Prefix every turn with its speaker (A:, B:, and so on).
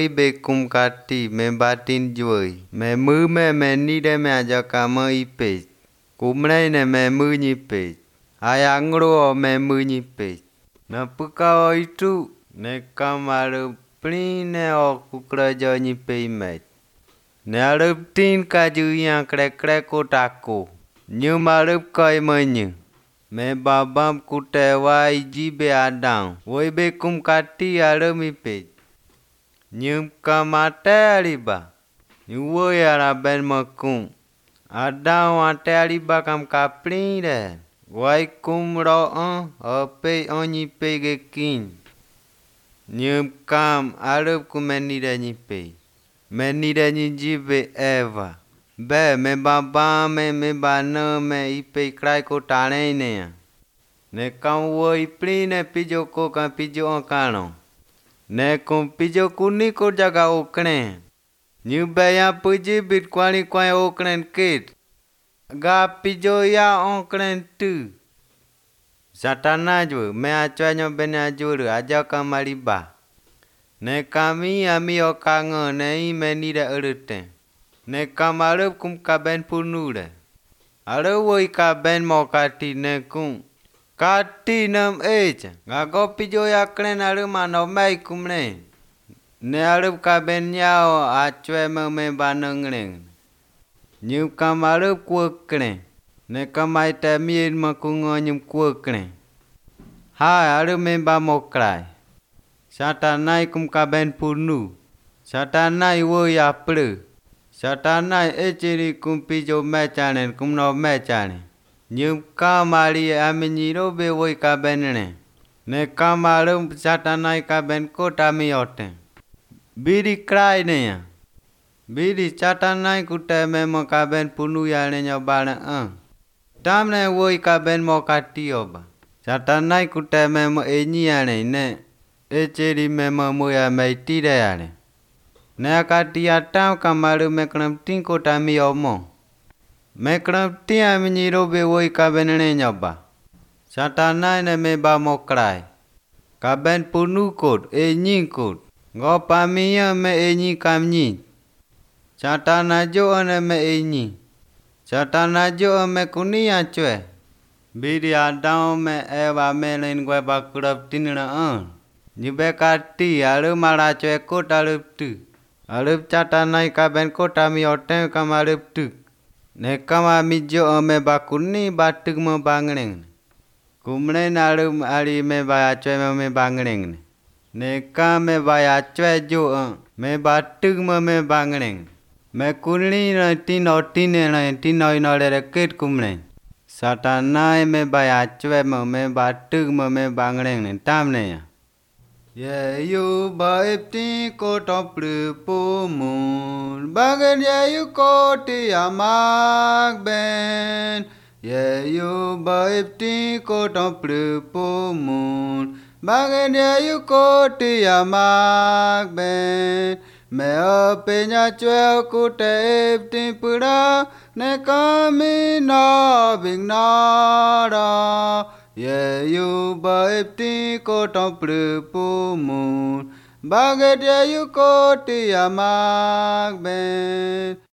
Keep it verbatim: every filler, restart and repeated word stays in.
A: mới bê cung kati me batin juai me mư me me ni de me aja kama ipe kumnai ne me mư ni pe ayangro me mư ni pe na puka itu ne kamaru pline o kukra jo ni pe me ne arup tin kaju yang krek krek ko tako như marup koi menyu me babam kutewa iji be adang woi be kum kati arumi pe như kamate aliba như woi ara ben makum adang ate aliba kam kapling de woi kum ro on ope oni pe ge kin như kam arup kumeni de ni pe meni de ni jibe eva be me baba me me bana me ipe krai ko tane ne ne kam wo ipli ne pijo ko ka pijo kano ne kom pijo kuni ko jaga okne như be ya puji bit kwani kwai oknen kit ga pijo ya oknen tu satana ju me achwa nyo ben ajuru aja kamari ba ne kami ami okango ne i meni da urute ne kamarup kum kaben punure aro woi kaben mokati ne kum kati nam eja gago pijo yakne naru mano mai kumne ne arup kaben yao achwe me me banangne như kamarup kuokne ne kamai te mien makungo nyum kuokne ha aru me ba mokrai satanai kum kaben punu satanai woi apru satanai echiri kumpi jo mechanen kumno mechane như kamari aminiro be woi kabenne ne kamarum satanai kaben kotami ote biri krai ne ya biri satanai kute me mo kaben punu yane nyobana ang tamne woi kaben mo kati oba satanai kute me mo enyi yane ne echiri me mo moya mai tire yane ne kati atau kamaru mekram tin kotami omo mekram tin aminiro be woi kabenne nyoba satanai ne me ba mokrai kaben punu kot enyi kot go pamiya me enyi kamnyi satana jo ne me enyi satana jo me kuni achwe biri adao me eva me len gwe bakurap tinna an nibe kati aru mara chwe kot arup tu arup satanai kaben kotami ote kamarup tu ne kama mijo me bakuni batuk mo bangneng kumne narum ari me ba achwe me bangneng ne kam me ba achwe jo me batuk mo me bangneng me kunni na tino tine na tino no le ket kumne satanai me ba achwe mo me batuk mo me bangneng tamne ya ye yu ba ipti ko toplu pu mun bagen ye yu ko ti amak ben ye yu ba ipti ko toplu pu mun bagen ye yu ko ti amak ben me ape nya chwe ku te ipti pura ne kami na bing na ra ye yu ba ipti ko toplu pu mun baget ye yu ko ti amak ben